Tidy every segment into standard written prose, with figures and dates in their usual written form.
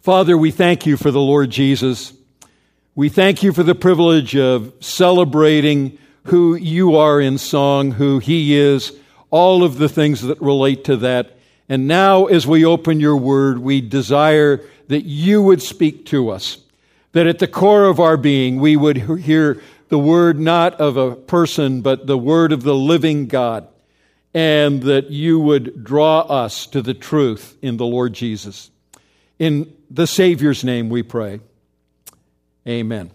Father, we thank you for the Lord Jesus. We thank you for the privilege of celebrating who you are in song, who he is, all of the things that relate to that. And now as we open your word, we desire that you would speak to us, that at the core of our being we would hear the word not of a person, but the word of the living God, and that you would draw us to the truth in the Lord Jesus. In the Savior's name we pray. Amen.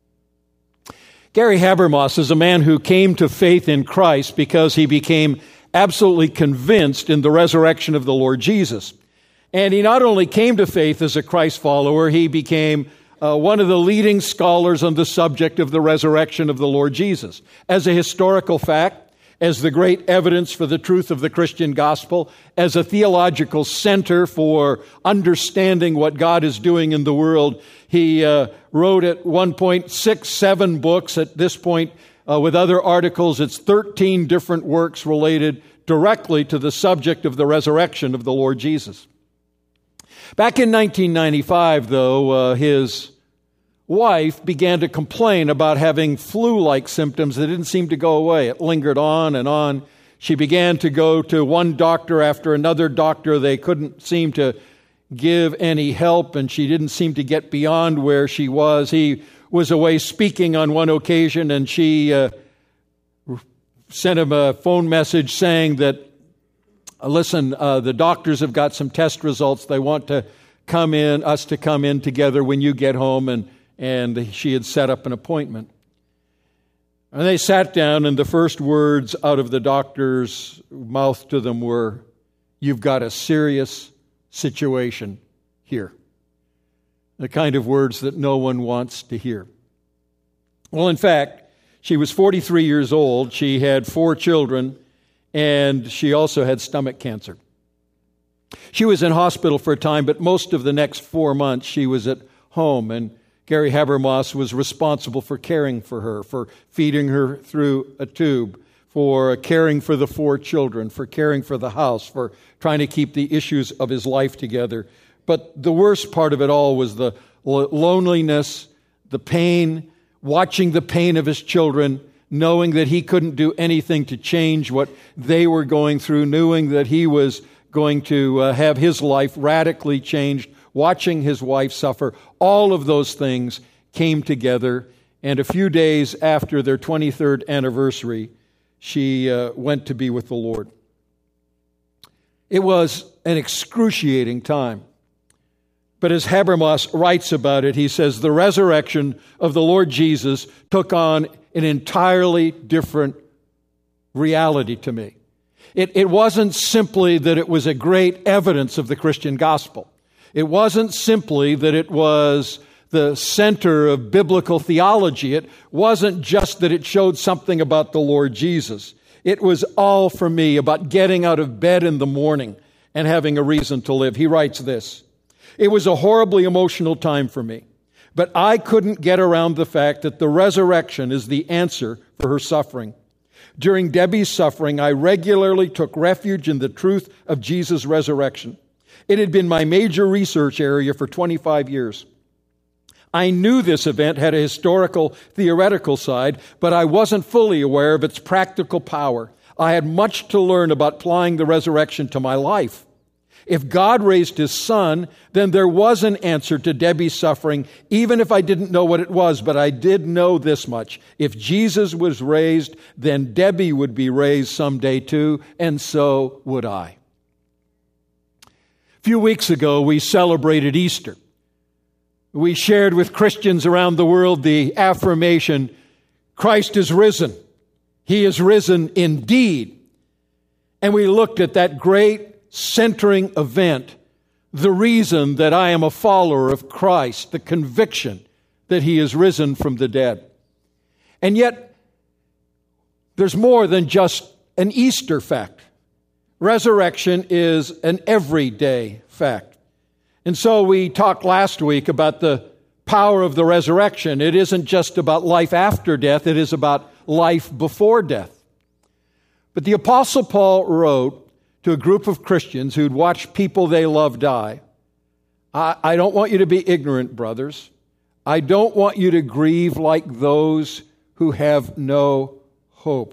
Gary Habermas is a man who came to faith in Christ because he became absolutely convinced in the resurrection of the Lord Jesus. And he not only came to faith as a Christ follower, he became one of the leading scholars on the subject of the resurrection of the Lord Jesus. As a historical fact, as the great evidence for the truth of the Christian gospel, as a theological center for understanding what God is doing in the world. He wrote at one point 7 books. At this point, with other articles, it's 13 different works related directly to the subject of the resurrection of the Lord Jesus. Back in 1995, though, his wife began to complain about having flu-like symptoms that didn't seem to go away. It lingered on and on. She began to go to one doctor after another doctor. They couldn't seem to give any help, and she didn't seem to get beyond where she was. He was away speaking on one occasion, and she sent him a phone message saying that, listen, the doctors have got some test results. They want us to come in together when you get home, and she had set up an appointment. And they sat down, and the first words out of the doctor's mouth to them were, "You've got a serious situation here." The kind of words that no one wants to hear. Well, in fact, she was 43 years old. She had 4 children, and she also had stomach cancer. She was in hospital for a time, but most of the next 4 months she was at home, and Gary Habermas was responsible for caring for her, for feeding her through a tube, for caring for the 4 children, for caring for the house, for trying to keep the issues of his life together. But the worst part of it all was the loneliness, the pain, watching the pain of his children, knowing that he couldn't do anything to change what they were going through, knowing that he was going to have his life radically changed, watching his wife suffer. All of those things came together, and a few days after their 23rd anniversary, she went to be with the Lord. It was an excruciating time. But as Habermas writes about it, he says, the resurrection of the Lord Jesus took on an entirely different reality to me. It wasn't simply that it was a great evidence of the Christian gospel. It wasn't simply that it was the center of biblical theology. It wasn't just that it showed something about the Lord Jesus. It was all for me about getting out of bed in the morning and having a reason to live. He writes this, "It was a horribly emotional time for me, but I couldn't get around the fact that the resurrection is the answer for her suffering. During Debbie's suffering, I regularly took refuge in the truth of Jesus' resurrection. It had been my major research area for 25 years. I knew this event had a historical, theoretical side, but I wasn't fully aware of its practical power. I had much to learn about applying the resurrection to my life. If God raised his son, then there was an answer to Debbie's suffering, even if I didn't know what it was, but I did know this much. If Jesus was raised, then Debbie would be raised someday too, and so would I." A few weeks ago, we celebrated Easter. We shared with Christians around the world the affirmation, Christ is risen. He is risen indeed. And we looked at that great centering event, the reason that I am a follower of Christ, the conviction that he is risen from the dead. And yet, there's more than just an Easter fact. Resurrection is an everyday fact. And so we talked last week about the power of the resurrection. It isn't just about life after death, it is about life before death. But the Apostle Paul wrote to a group of Christians who'd watched people they loved die, I don't want you to be ignorant, brothers. I don't want you to grieve like those who have no hope.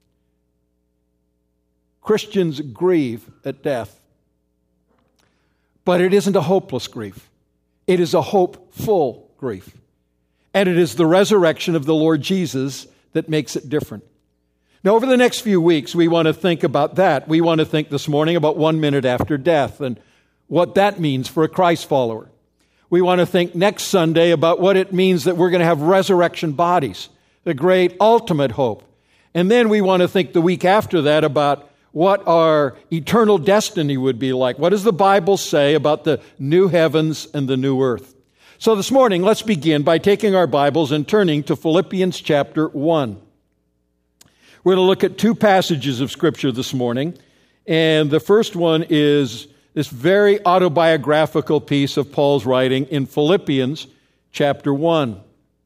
Christians grieve at death. But it isn't a hopeless grief. It is a hopeful grief. And it is the resurrection of the Lord Jesus that makes it different. Now, over the next few weeks, we want to think about that. We want to think this morning about 1 minute after death and what that means for a Christ follower. We want to think next Sunday about what it means that we're going to have resurrection bodies, the great ultimate hope. And then we want to think the week after that about what our eternal destiny would be like. What does the Bible say about the new heavens and the new earth? So this morning, let's begin by taking our Bibles and turning to Philippians chapter 1. We're going to look at two passages of Scripture this morning. And the first one is this very autobiographical piece of Paul's writing in Philippians chapter 1.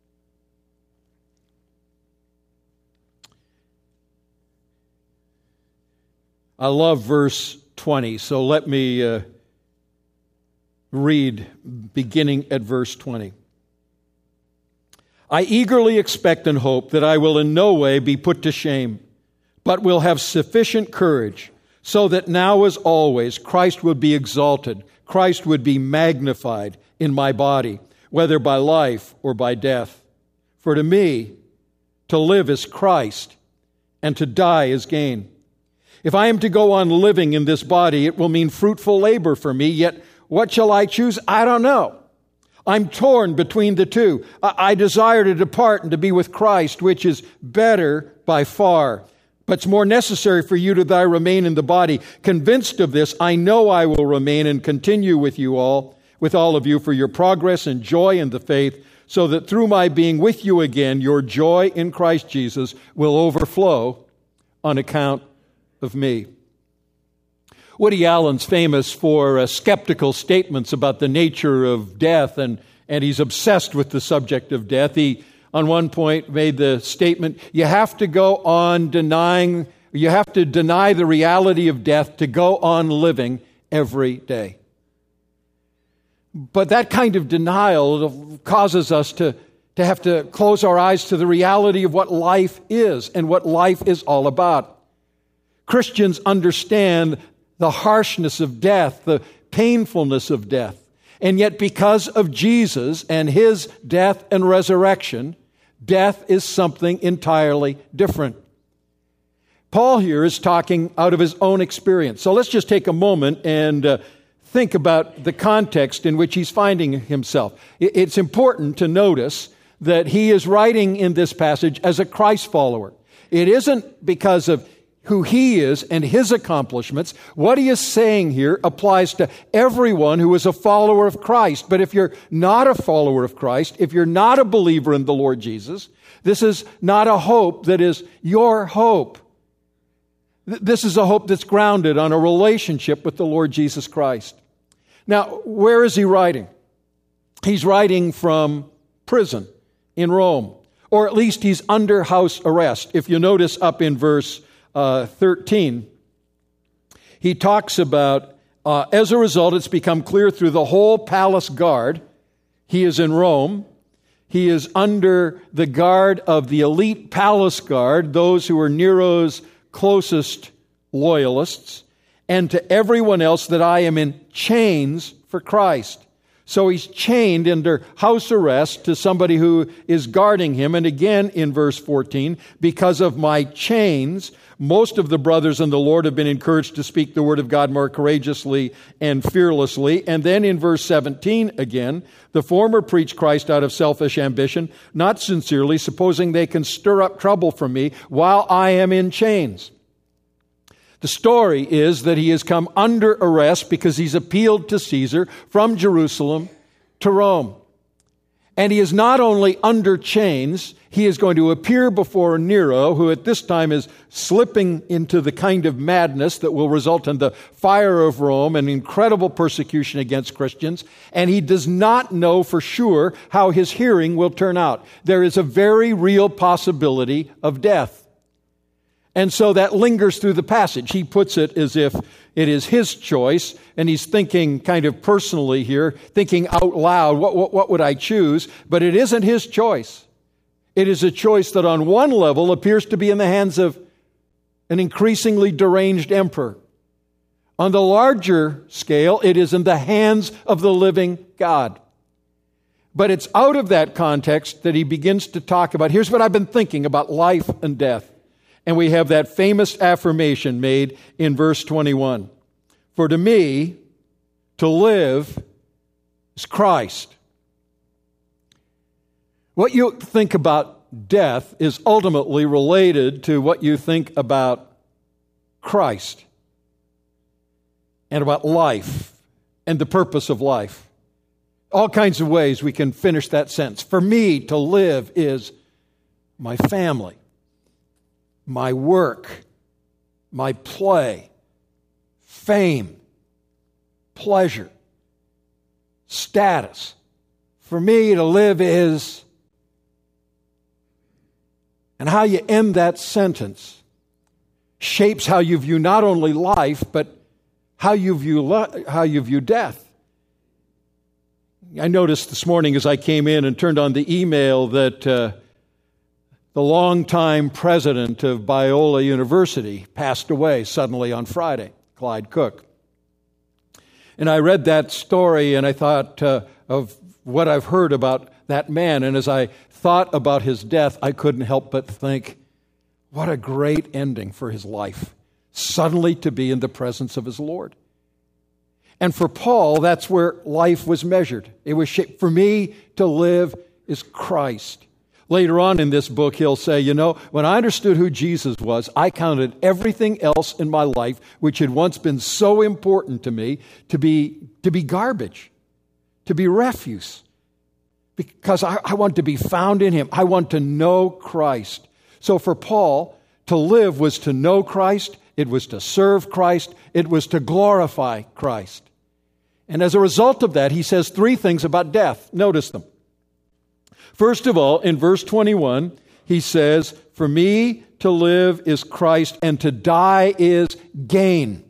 I love verse 20, so let me read beginning at verse 20. I eagerly expect and hope that I will in no way be put to shame, but will have sufficient courage, so that now as always Christ would be exalted, Christ would be magnified in my body, whether by life or by death. For to me, to live is Christ, and to die is gain. If I am to go on living in this body, it will mean fruitful labor for me, yet what shall I choose? I don't know. I'm torn between the two. I desire to depart and to be with Christ, which is better by far. But it's more necessary for you that I remain in the body. Convinced of this, I know I will remain and continue with all of you, for your progress and joy in the faith, so that through my being with you again, your joy in Christ Jesus will overflow on account of me. Woody Allen's famous for skeptical statements about the nature of death, and he's obsessed with the subject of death. He, on one point, made the statement, you have to deny the reality of death to go on living every day. But that kind of denial causes us to have to close our eyes to the reality of what life is and what life is all about. Christians understand the harshness of death, the painfulness of death. And yet because of Jesus and His death and resurrection, death is something entirely different. Paul here is talking out of his own experience. So let's just take a moment and think about the context in which he's finding himself. It's important to notice that he is writing in this passage as a Christ follower. It isn't because of who he is and his accomplishments. What he is saying here applies to everyone who is a follower of Christ. But if you're not a follower of Christ, if you're not a believer in the Lord Jesus, this is not a hope that is your hope. This is a hope that's grounded on a relationship with the Lord Jesus Christ. Now, where is he writing? He's writing from prison in Rome, or at least he's under house arrest. If you notice up in verse 13, he talks about, as a result, it's become clear through the whole palace guard. He is in Rome. He is under the guard of the elite palace guard, those who are Nero's closest loyalists, and to everyone else that I am in chains for Christ. So he's chained under house arrest to somebody who is guarding him. And again in verse 14, because of my chains, most of the brothers in the Lord have been encouraged to speak the word of God more courageously and fearlessly. And then in verse 17 again, the former preach Christ out of selfish ambition, not sincerely, supposing they can stir up trouble for me while I am in chains. The story is that he has come under arrest because he's appealed to Caesar from Jerusalem to Rome. And he is not only under chains, he is going to appear before Nero, who at this time is slipping into the kind of madness that will result in the fire of Rome and incredible persecution against Christians. And he does not know for sure how his hearing will turn out. There is a very real possibility of death. And so that lingers through the passage. He puts it as if it is his choice, and he's thinking kind of personally here, thinking out loud, what would I choose? But it isn't his choice. It is a choice that on one level appears to be in the hands of an increasingly deranged emperor. On the larger scale, it is in the hands of the living God. But it's out of that context that he begins to talk about, here's what I've been thinking about life and death. And we have that famous affirmation made in verse 21. For to me, to live is Christ. What you think about death is ultimately related to what you think about Christ and about life and the purpose of life. All kinds of ways we can finish that sentence. For me, to live is my family, my work, my play, fame, pleasure, status. For me, to live is... And how you end that sentence shapes how you view not only life, but how you view death. I noticed this morning as I came in and turned on the email that the longtime president of Biola University passed away suddenly on Friday, Clyde Cook. And I read that story and I thought of what I've heard about that man. And as I thought about his death, I couldn't help but think, what a great ending for his life, suddenly to be in the presence of his Lord. And for Paul, that's where life was measured. It was shaped. For me, to live is Christ. Later on in this book, he'll say, when I understood who Jesus was, I counted everything else in my life, which had once been so important to me, to be garbage, to be refuse. Because I want to be found in him. I want to know Christ. So for Paul, to live was to know Christ. It was to serve Christ. It was to glorify Christ. And as a result of that, he says three things about death. Notice them. First of all, in verse 21, he says, for me to live is Christ and to die is gain.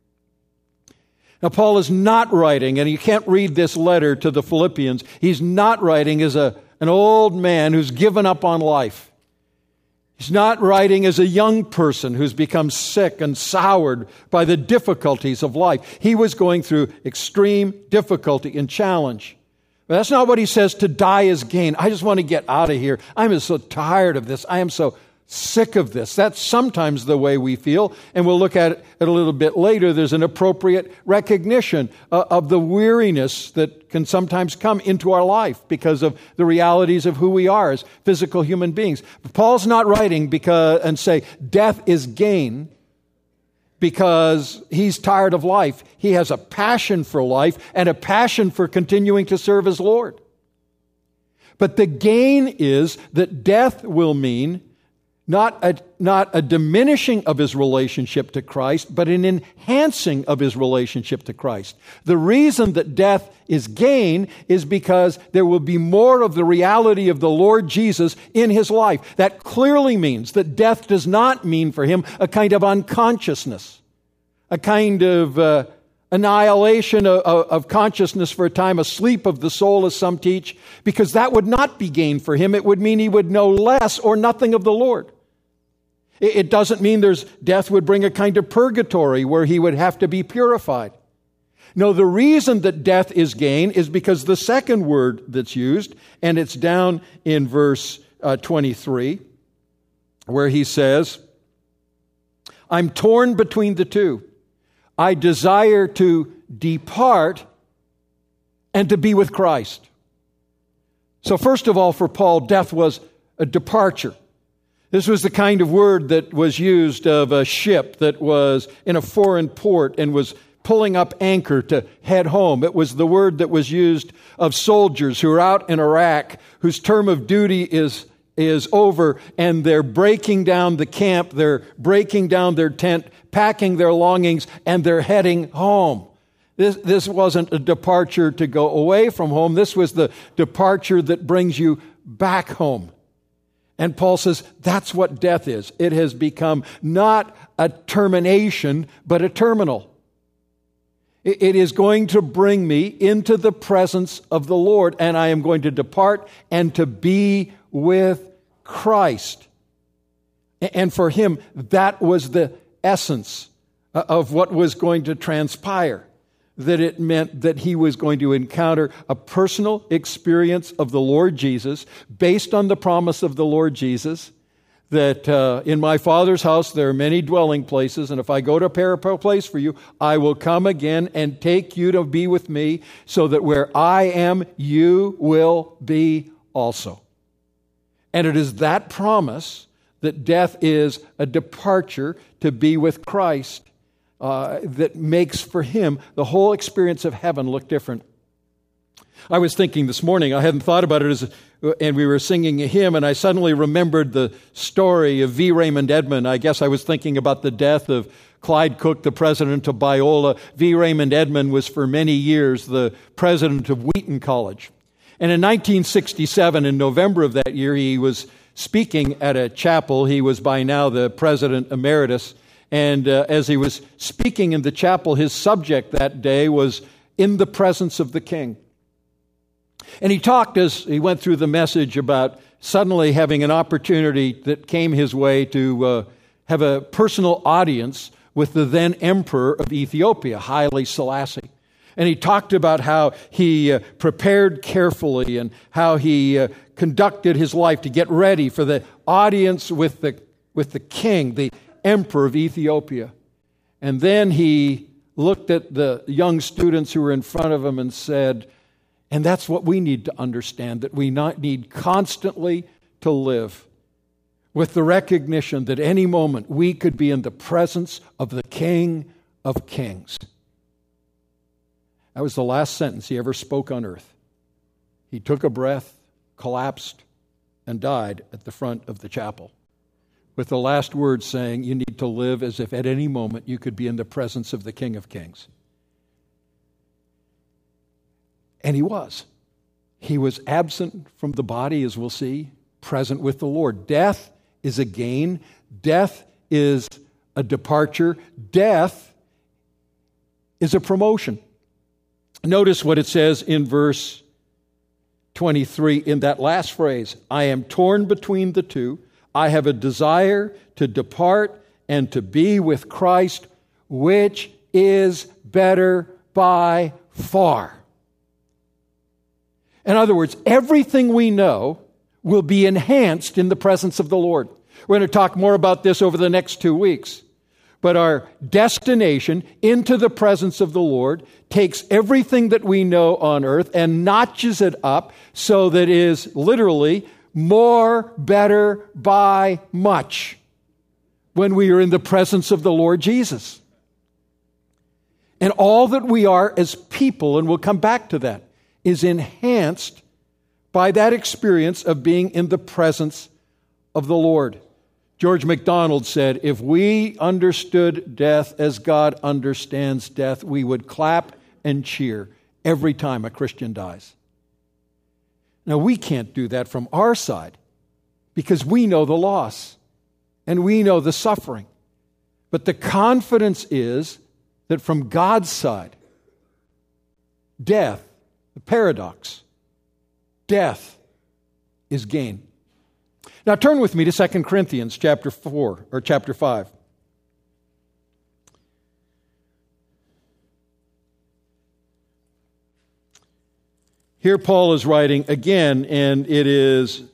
Now, Paul is not writing, and you can't read this letter to the Philippians, he's not writing as an old man who's given up on life. He's not writing as a young person who's become sick and soured by the difficulties of life. He was going through extreme difficulty and challenge. But that's not what he says, to die is gain. I just want to get out of here. I'm so tired of this. I am so sick of this. That's sometimes the way we feel, and we'll look at it a little bit later. There's an appropriate recognition of the weariness that can sometimes come into our life because of the realities of who we are as physical human beings. But Paul's not writing and say death is gain because he's tired of life. He has a passion for life and a passion for continuing to serve his Lord. But the gain is that death will mean not a diminishing of his relationship to Christ, but an enhancing of his relationship to Christ. The reason that death is gain is because there will be more of the reality of the Lord Jesus in his life. That clearly means that death does not mean for him a kind of unconsciousness, a kind of annihilation of consciousness for a time, a sleep of the soul, as some teach, because that would not be gain for him. It would mean he would know less or nothing of the Lord. It doesn't mean death would bring a kind of purgatory where he would have to be purified. No, the reason that death is gain is because the second word that's used, and it's down in verse 23, where he says, I'm torn between the two. I desire to depart and to be with Christ. So first of all, for Paul, death was a departure. This was the kind of word that was used of a ship that was in a foreign port and was pulling up anchor to head home. It was the word that was used of soldiers who are out in Iraq, whose term of duty is over, and they're breaking down the camp, they're breaking down their tent, packing their belongings, and they're heading home. This wasn't a departure to go away from home. This was the departure that brings you back home. And Paul says that's what death is. It has become not a termination, but a terminal. It is going to bring me into the presence of the Lord, and I am going to depart and to be with Christ. And for him, that was the essence of what was going to transpire. That it meant that he was going to encounter a personal experience of the Lord Jesus based on the promise of the Lord Jesus that in my Father's house there are many dwelling places, and if I go to prepare a place for you, I will come again and take you to be with me, so that where I am, you will be also. And it is that promise that death is a departure to be with Christ that makes for him the whole experience of heaven look different. I was thinking this morning, I hadn't thought about it, and we were singing a hymn, and I suddenly remembered the story of V. Raymond Edman. I guess I was thinking about the death of Clyde Cook, the president of Biola. V. Raymond Edman was for many years the president of Wheaton College. And in 1967, in November of that year, he was speaking at a chapel. He was by now the president emeritus. And as he was speaking in the chapel, his subject that day was in the presence of the King. And he talked as he went through the message about suddenly having an opportunity that came his way to have a personal audience with the then emperor of Ethiopia, Haile Selassie. And he talked about how he prepared carefully and how he conducted his life to get ready for the audience with the king, the emperor of Ethiopia. And then he looked at the young students who were in front of him and said, and that's what we need to understand, that we need constantly to live with the recognition that any moment we could be in the presence of the King of Kings. That was the last sentence he ever spoke on earth. He took a breath, collapsed, and died at the front of the chapel, with the last words saying, you need to live as if at any moment you could be in the presence of the King of Kings. And he was. He was absent from the body, as we'll see, present with the Lord. Death is a gain. Death is a departure. Death is a promotion. Notice what it says in verse 23 in that last phrase. I am torn between the two. I have a desire to depart and to be with Christ, which is better by far. In other words, everything we know will be enhanced in the presence of the Lord. We're going to talk more about this over the next 2 weeks. But our destination into the presence of the Lord takes everything that we know on earth and notches it up so that it is literally more better by much when we are in the presence of the Lord Jesus. And all that we are as people, and we'll come back to that, is enhanced by that experience of being in the presence of the Lord. George MacDonald said, if we understood death as God understands death, we would clap and cheer every time a Christian dies. Now, we can't do that from our side because we know the loss and we know the suffering. But the confidence is that from God's side, death, the paradox, death is gain. Now turn with me to 2 Corinthians chapter 4 or chapter 5. Here Paul is writing again, and it is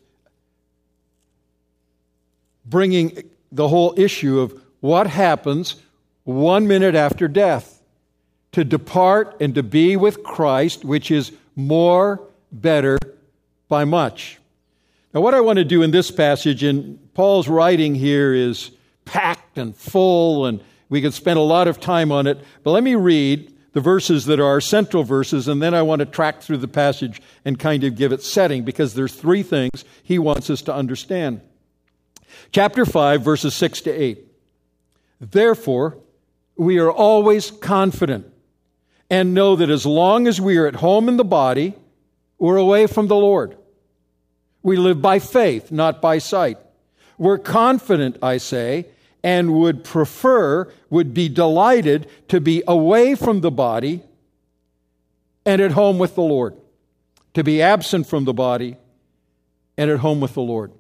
bringing the whole issue of what happens 1 minute after death. To depart and to be with Christ, which is more better by much. Now, what I want to do in this passage, and Paul's writing here is packed and full, and we could spend a lot of time on it, but let me read the verses that are our central verses, and then I want to track through the passage and kind of give it setting, because there's 3 things he wants us to understand. Chapter 5, verses 6 to 8. Therefore, we are always confident and know that as long as we are at home in the body, we're away from the Lord. We live by faith, not by sight. We're confident, I say, and would be delighted to be away from the body and at home with the Lord. To be absent from the body and at home with the Lord.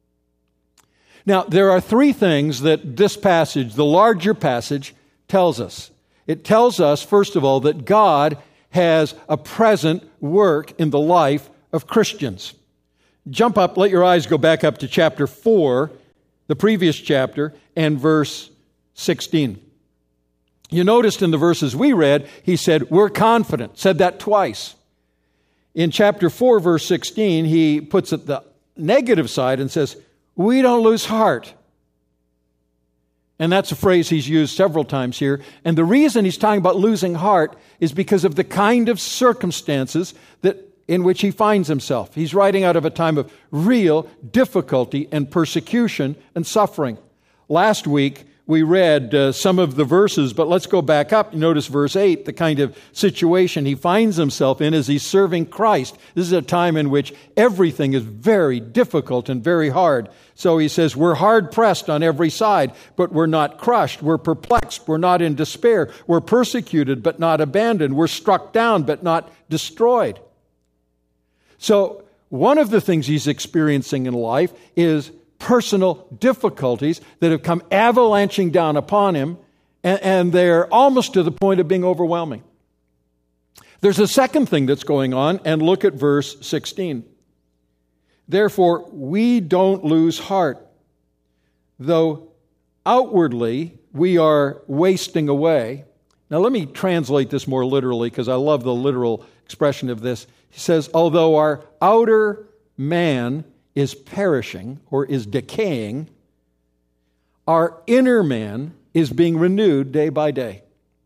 Now, there are three things that this passage, the larger passage, tells us. It tells us, first of all, that God has a present work in the life of Christians. Jump up, let your eyes go back up to chapter 4, the previous chapter, and verse 16. You noticed in the verses we read, he said, we're confident. Said that twice. In chapter 4, verse 16, he puts it the negative side and says, we don't lose heart. And that's a phrase he's used several times here. And the reason he's talking about losing heart is because of the kind of circumstances in which he finds himself. He's writing out of a time of real difficulty and persecution and suffering. Last week, we read some of the verses, but let's go back up. Notice verse 8, the kind of situation he finds himself in as he's serving Christ. This is a time in which everything is very difficult and very hard. So he says, we're hard pressed on every side, but we're not crushed. We're perplexed. We're not in despair. We're persecuted, but not abandoned. We're struck down, but not destroyed. So one of the things he's experiencing in life is personal difficulties that have come avalanching down upon him, and they're almost to the point of being overwhelming. There's a second thing that's going on, and look at verse 16. Therefore, we don't lose heart, though outwardly we are wasting away. Now, let me translate this more literally, because I love the literal expression of this. He says, although our outer man is perishing or is decaying, our inner man is being renewed day by day.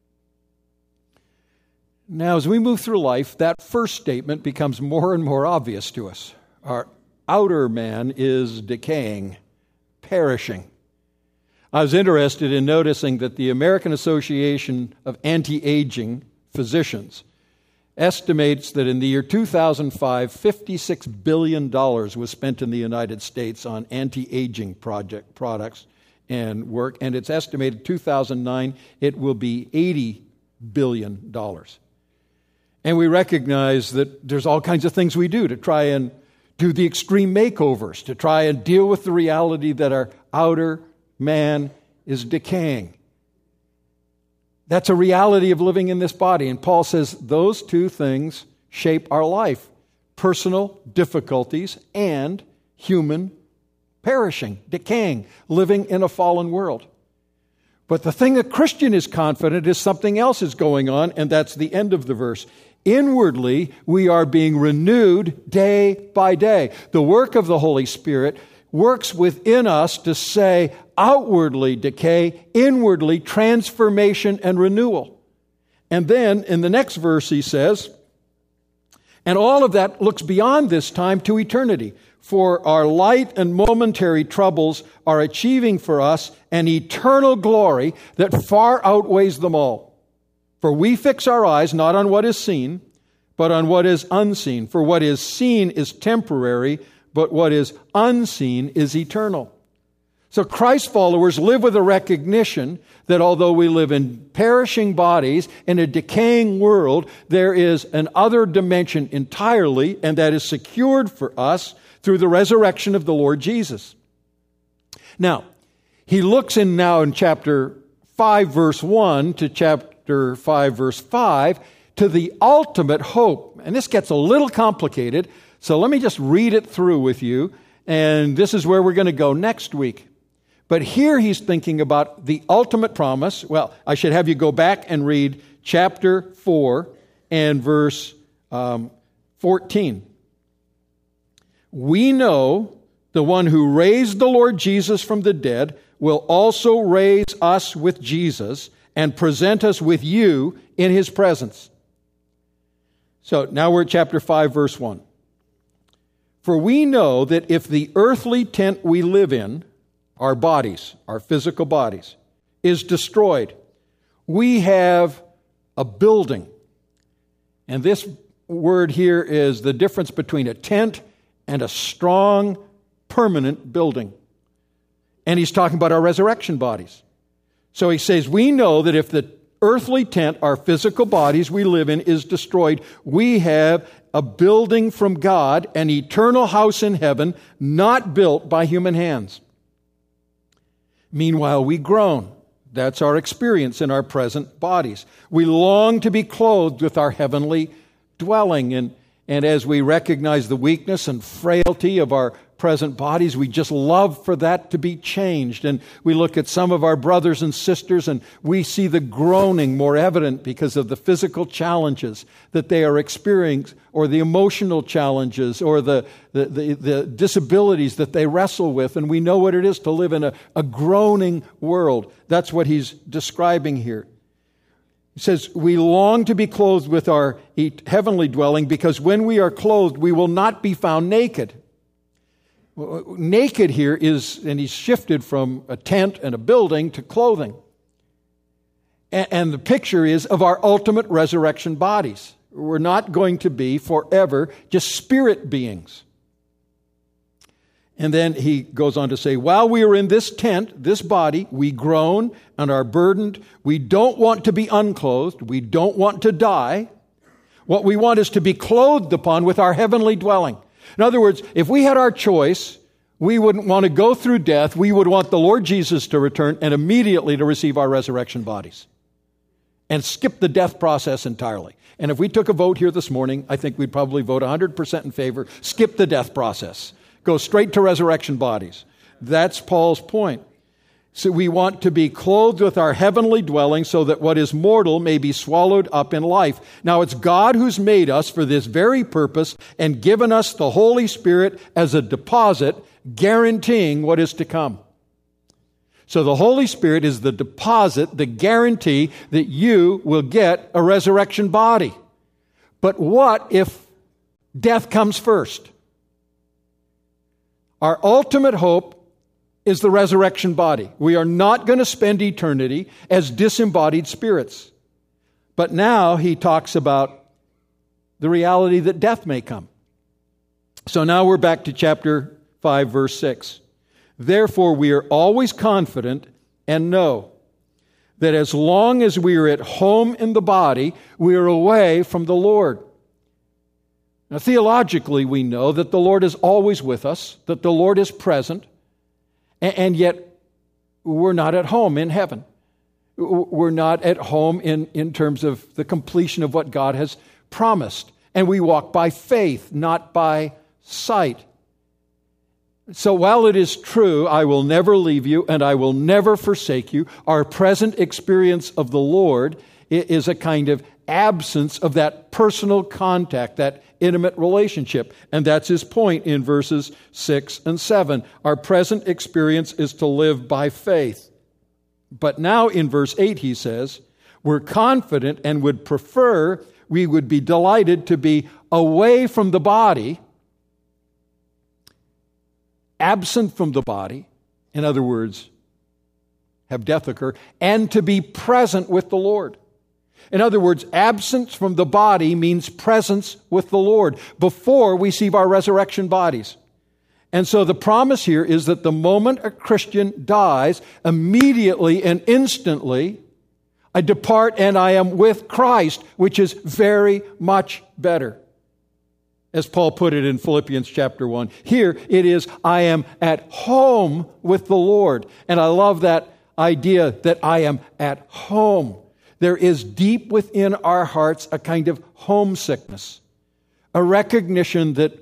Now, as we move through life, that first statement becomes more and more obvious to us. Our outer man is decaying, perishing. I was interested in noticing that the American Association of Anti-Aging Physicians estimates that in the year 2005, $56 billion was spent in the United States on anti-aging products and work, and it's estimated 2009 it will be $80 billion. And we recognize that there's all kinds of things we do to try and do the extreme makeovers, to try and deal with the reality that our outer man is decaying. That's a reality of living in this body. And Paul says those two things shape our life. Personal difficulties and human perishing, decaying, living in a fallen world. But the thing a Christian is confident is something else is going on, and that's the end of the verse. Inwardly, we are being renewed day by day. The work of the Holy Spirit works within us to say, outwardly decay, inwardly transformation and renewal. And then in the next verse he says, and all of that looks beyond this time to eternity. For our light and momentary troubles are achieving for us an eternal glory that far outweighs them all. For we fix our eyes not on what is seen, but on what is unseen. For what is seen is temporary, but what is unseen is eternal. So Christ followers live with a recognition that although we live in perishing bodies, in a decaying world, there is an other dimension entirely, and that is secured for us through the resurrection of the Lord Jesus. Now, he looks in chapter 5, verse 1 to chapter 5, verse 5, to the ultimate hope. And this gets a little complicated, so let me just read it through with you, and this is where we're going to go next week. But here he's thinking about the ultimate promise. Well, I should have you go back and read chapter 4 and verse 14. We know the one who raised the Lord Jesus from the dead will also raise us with Jesus and present us with you in his presence. So now we're at chapter 5, verse 1. For we know that if the earthly tent we live in, our bodies, our physical bodies, is destroyed, we have a building. And this word here is the difference between a tent and a strong, permanent building. And he's talking about our resurrection bodies. So he says, we know that if the earthly tent, our physical bodies we live in, is destroyed, we have a building from God, an eternal house in heaven, not built by human hands. Meanwhile, we groan. That's our experience in our present bodies. We long to be clothed with our heavenly dwelling. And as we recognize the weakness and frailty of our present bodies, we just love for that to be changed. And we look at some of our brothers and sisters and we see the groaning more evident because of the physical challenges that they are experiencing, or the emotional challenges, or the disabilities that they wrestle with. And we know what it is to live in a groaning world. That's what he's describing here. He says, we long to be clothed with our heavenly dwelling, because when we are clothed, we will not be found naked. Naked here is, and he's shifted from a tent and a building to clothing. And the picture is of our ultimate resurrection bodies. We're not going to be forever just spirit beings. And then he goes on to say, while we are in this tent, this body, we groan and are burdened. We don't want to be unclothed. We don't want to die. What we want is to be clothed upon with our heavenly dwelling. In other words, if we had our choice, we wouldn't want to go through death. We would want the Lord Jesus to return and immediately to receive our resurrection bodies and skip the death process entirely. And if we took a vote here this morning, I think we'd probably vote 100% in favor. Skip the death process. Go straight to resurrection bodies. That's Paul's point. So we want to be clothed with our heavenly dwelling so that what is mortal may be swallowed up in life. Now it's God who's made us for this very purpose and given us the Holy Spirit as a deposit, guaranteeing what is to come. So the Holy Spirit is the deposit, the guarantee that you will get a resurrection body. But what if death comes first? Our ultimate hope is the resurrection body. We are not going to spend eternity as disembodied spirits. But now he talks about the reality that death may come. So now we're back to chapter 5, verse 6. Therefore, we are always confident and know that as long as we are at home in the body, we are away from the Lord. Now, theologically, we know that the Lord is always with us, that the Lord is present, and yet we're not at home in heaven. We're not at home in terms of the completion of what God has promised. And we walk by faith, not by sight. So while it is true, I will never leave you and I will never forsake you, our present experience of the Lord is a kind of absence of that personal contact, that intimate relationship. And that's his point in verses 6 and 7. Our present experience is to live by faith. But now in verse 8 he says, we're confident and would prefer, we would be delighted to be away from the body, absent from the body, in other words, have death occur, and to be present with the Lord. In other words, absence from the body means presence with the Lord before we receive our resurrection bodies. And so the promise here is that the moment a Christian dies, immediately and instantly, I depart and I am with Christ, which is very much better. As Paul put it in Philippians chapter 1. Here it is, I am at home with the Lord. And I love that idea that I am at home. There is deep within our hearts a kind of homesickness, a recognition that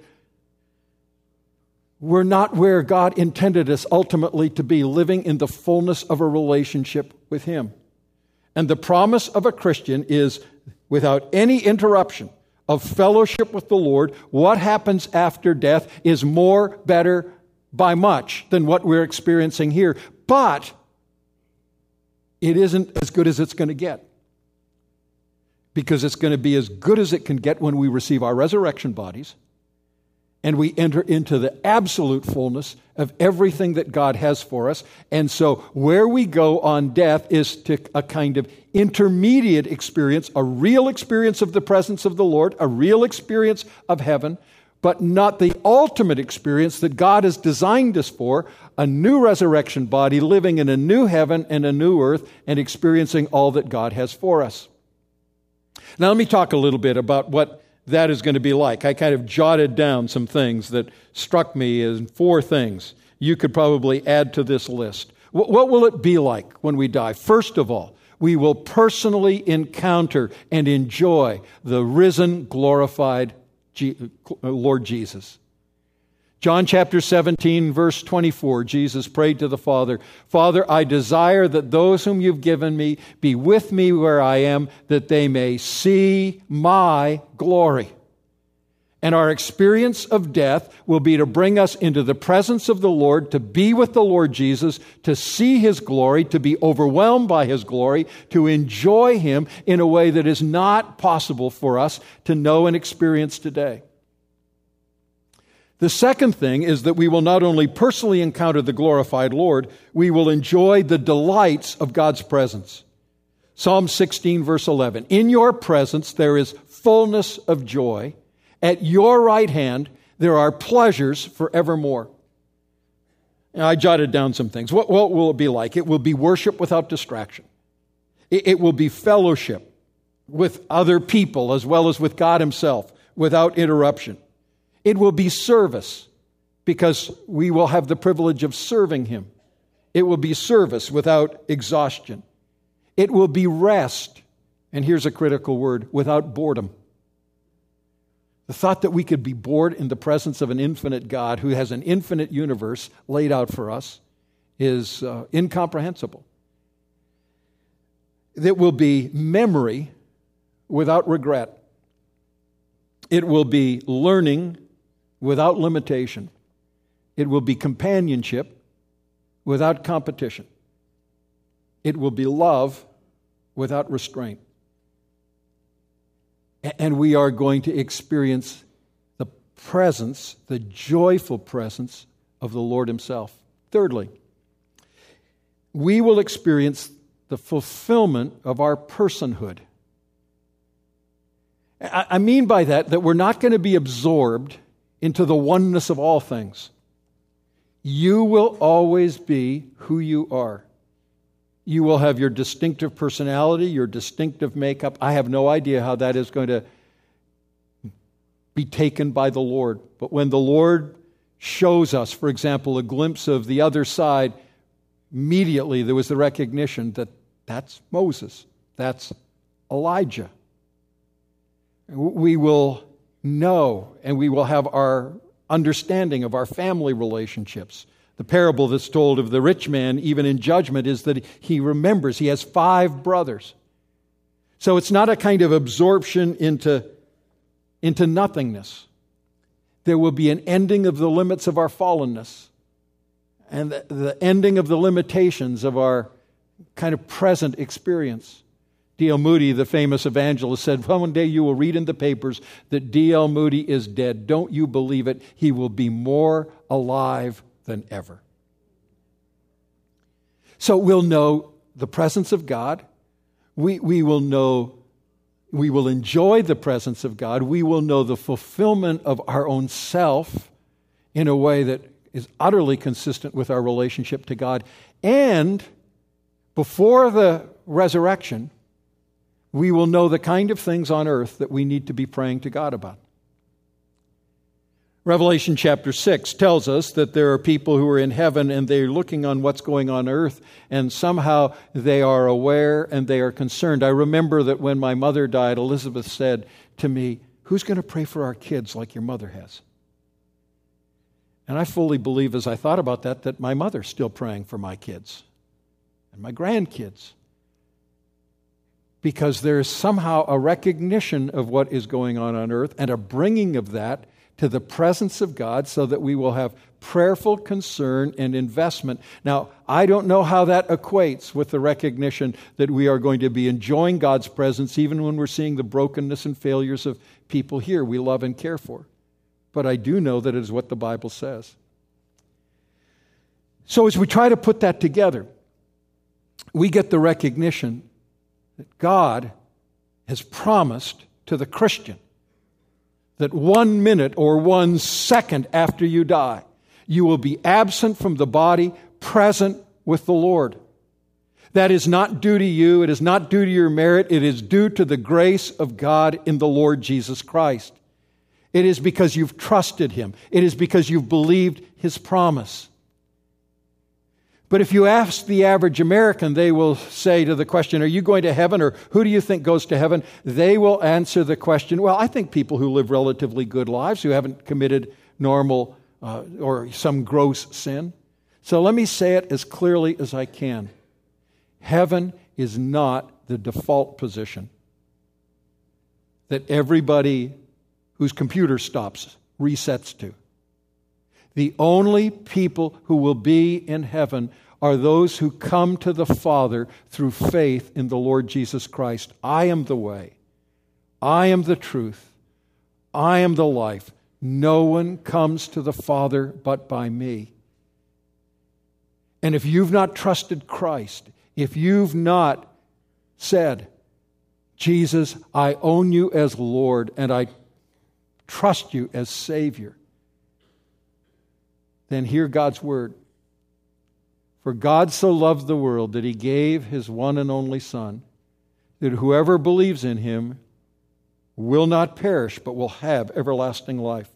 we're not where God intended us ultimately to be, living in the fullness of a relationship with Him. And the promise of a Christian is, without any interruption of fellowship with the Lord, what happens after death is more, better by much than what we're experiencing here. But it isn't as good as it's going to get. Because it's going to be as good as it can get when we receive our resurrection bodies and we enter into the absolute fullness of everything that God has for us. And so where we go on death is to a kind of intermediate experience, a real experience of the presence of the Lord, a real experience of heaven, but not the ultimate experience that God has designed us for, a new resurrection body, living in a new heaven and a new earth, and experiencing all that God has for us. Now let me talk a little bit about what that is going to be like. I kind of jotted down some things that struck me as 4 things. You could probably add to this list. What will it be like when we die? First of all, we will personally encounter and enjoy the risen, glorified Lord Jesus. John chapter 17, verse 24, Jesus prayed to the Father, "Father, I desire that those whom you've given me be with me where I am, that they may see my glory." And our experience of death will be to bring us into the presence of the Lord, to be with the Lord Jesus, to see His glory, to be overwhelmed by His glory, to enjoy Him in a way that is not possible for us to know and experience today. The second thing is that we will not only personally encounter the glorified Lord, we will enjoy the delights of God's presence. Psalm 16, verse 11, "In your presence there is fullness of joy. At your right hand, there are pleasures forevermore." Now, I jotted down some things. What will it be like? It will be worship without distraction. It will be fellowship with other people as well as with God Himself without interruption. It will be service because we will have the privilege of serving Him. It will be service without exhaustion. It will be rest, and here's a critical word, without boredom. The thought that we could be bored in the presence of an infinite God who has an infinite universe laid out for us is incomprehensible. It will be memory without regret. It will be learning without limitation. It will be companionship without competition. It will be love without restraint. And we are going to experience the presence, the joyful presence of the Lord Himself. Thirdly, we will experience the fulfillment of our personhood. I mean by that we're not going to be absorbed into the oneness of all things. You will always be who you are. You will have your distinctive personality, your distinctive makeup. I have no idea how that is going to be taken by the Lord. But when the Lord shows us, for example, a glimpse of the other side, immediately there was the recognition that that's Moses, that's Elijah. We will know and we will have our understanding of our family relationships. The parable that's told of the rich man, even in judgment, is that he remembers he has 5 brothers. So it's not a kind of absorption into nothingness. There will be an ending of the limits of our fallenness and the ending of the limitations of our kind of present experience. D.L. Moody, the famous evangelist, said, "One day you will read in the papers that D.L. Moody is dead. Don't you believe it? He will be more alive than ever." So we'll know the presence of God. We will enjoy the presence of God. We will know the fulfillment of our own self in a way that is utterly consistent with our relationship to God. And before the resurrection, we will know the kind of things on earth that we need to be praying to God about. Revelation chapter 6 tells us that there are people who are in heaven and they're looking on what's going on earth, and somehow they are aware and they are concerned. I remember that when my mother died, Elizabeth said to me, "Who's going to pray for our kids like your mother has?" And I fully believe, as I thought about that my mother's still praying for my kids and my grandkids. Because there is somehow a recognition of what is going on earth and a bringing of that to the presence of God so that we will have prayerful concern and investment. Now, I don't know how that equates with the recognition that we are going to be enjoying God's presence even when we're seeing the brokenness and failures of people here we love and care for. But I do know that it is what the Bible says. So as we try to put that together, we get the recognition that God has promised to the Christian that 1 minute or 1 second after you die, you will be absent from the body, present with the Lord. That is not due to you. It is not due to your merit. It is due to the grace of God in the Lord Jesus Christ. It is because you've trusted Him. It is because you've believed His promise. But if you ask the average American, they will say to the question, are you going to heaven, or who do you think goes to heaven? They will answer the question, well, I think people who live relatively good lives, who haven't committed normal or some gross sin. So let me say it as clearly as I can. Heaven is not the default position that everybody whose computer stops resets to. The only people who will be in heaven are those who come to the Father through faith in the Lord Jesus Christ. I am the way. I am the truth. I am the life. No one comes to the Father but by me. And if you've not trusted Christ, if you've not said, Jesus, I own you as Lord and I trust you as Savior, then hear God's word. For God so loved the world that He gave His one and only Son, that whoever believes in Him will not perish, but will have everlasting life.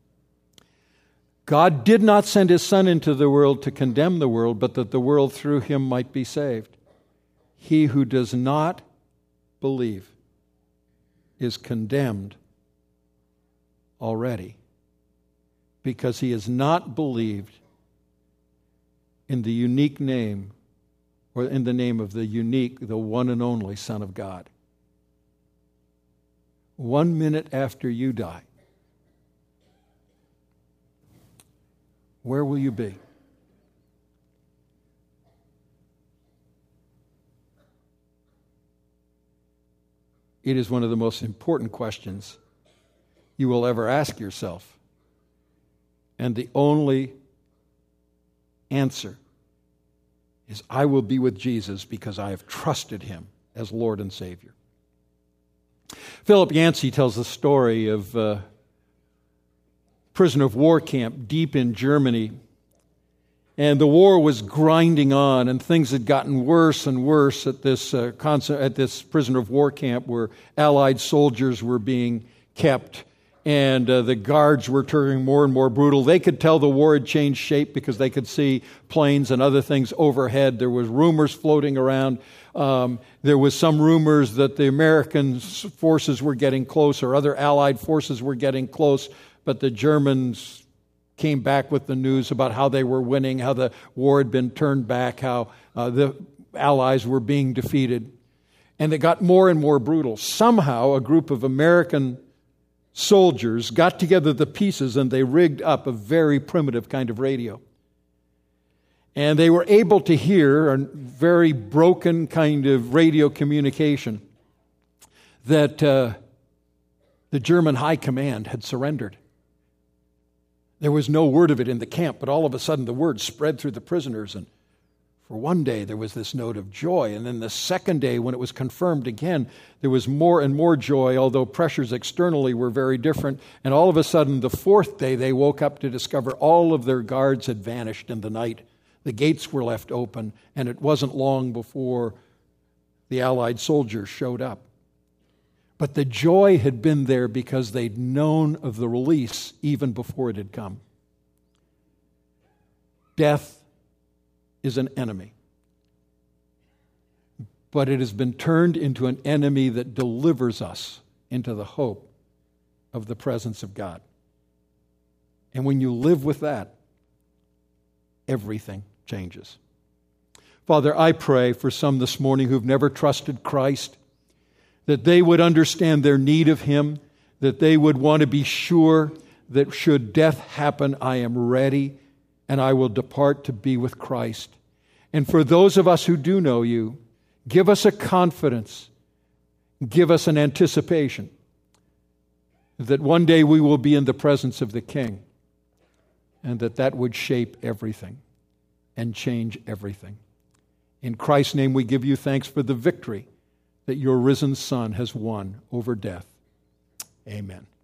God did not send His Son into the world to condemn the world, but that the world through Him might be saved. He who does not believe is condemned already, because he has not believed in the unique name, or in the name of the unique, the one and only Son of God. 1 minute after you die, where will you be? It is one of the most important questions you will ever ask yourself. And the only answer is, I will be with Jesus because I have trusted Him as Lord and Savior. Philip Yancey tells the story of a prisoner of war camp deep in Germany. And the war was grinding on, and things had gotten worse and worse at this prisoner of war camp where Allied soldiers were being kept. And the guards were turning more and more brutal. They could tell the war had changed shape because they could see planes and other things overhead. There was rumors floating around. There was some rumors that the American forces were getting close, or other Allied forces were getting close, but the Germans came back with the news about how they were winning, how the war had been turned back, how the Allies were being defeated. And it got more and more brutal. Somehow a group of American soldiers got together the pieces and they rigged up a very primitive kind of radio. And they were able to hear a very broken kind of radio communication that the German high command had surrendered. There was no word of it in the camp, but all of a sudden the word spread through the prisoners, and for one day there was this note of joy, and then the second day when it was confirmed again, there was more and more joy, although pressures externally were very different. And all of a sudden, the fourth day, they woke up to discover all of their guards had vanished in the night. The gates were left open, and it wasn't long before the Allied soldiers showed up. But the joy had been there because they'd known of the release even before it had come. Death is an enemy, but it has been turned into an enemy that delivers us into the hope of the presence of God. And when you live with that, everything changes. Father, I pray for some this morning who've never trusted Christ, that they would understand their need of Him, that they would want to be sure that should death happen, I am ready and I will depart to be with Christ. And for those of us who do know You, give us a confidence, give us an anticipation that one day we will be in the presence of the King, and that would shape everything and change everything. In Christ's name we give You thanks for the victory that Your risen Son has won over death. Amen.